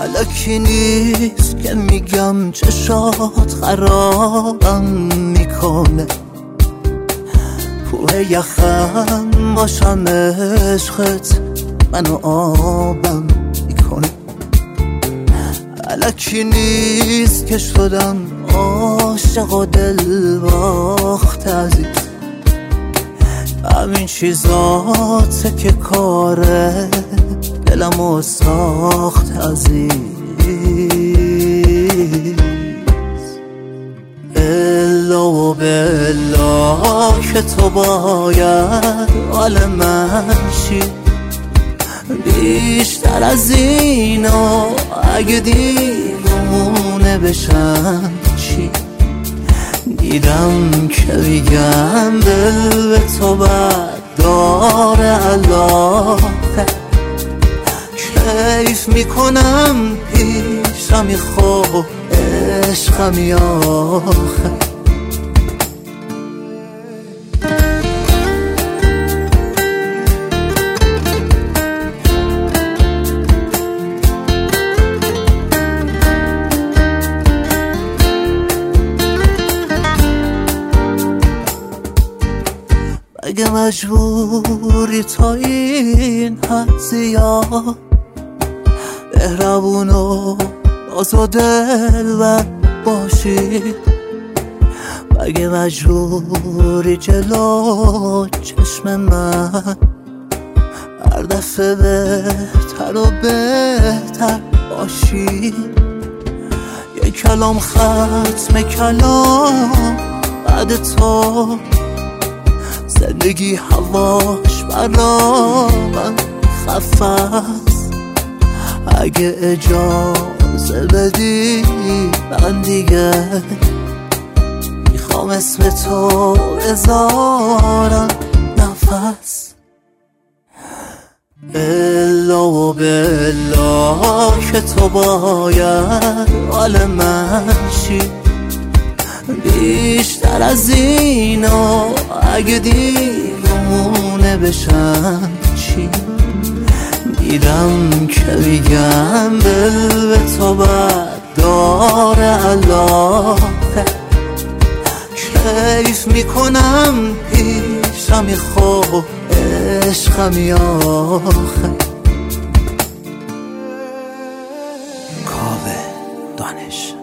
الکی نیست که میگم چشات خرابم میکنه، کوه یخم باشم عشقت منو آبم میکنه. الکی نیست که شدم عاشق و دل باخت عزیز، همین چیزاته که کاره دلمو ساخت عزیز. الا و بلا که تو باید حال من شی، بیشتر از اینو اگه دیوونه بشم چی؟ دیدم که میگم دل به تو بد داره علاقه، کیف میکنم پیشمی خوب عشقمی آخه. اگه مجبوری تا این حد زیاد مهربون و آزاد دلبر باشی، اگه مجبوری جلو چشم من هر دفعه بهتر و بهتر باشی، یک کلام ختم کلام بعد تو زندگی هواش برا من خفست. اگه اجازه بدی من دیگه میخوام اسم تو بذارم نفس. الا و بلا که تو باید حال من شی، بیشتر از اینو اگه دیوونه بشم چی؟ دیدم که میگم دل به تو بد داره علاقه، کیف میکنم پیشمی خوب عشقمی آخه. کاوه دانش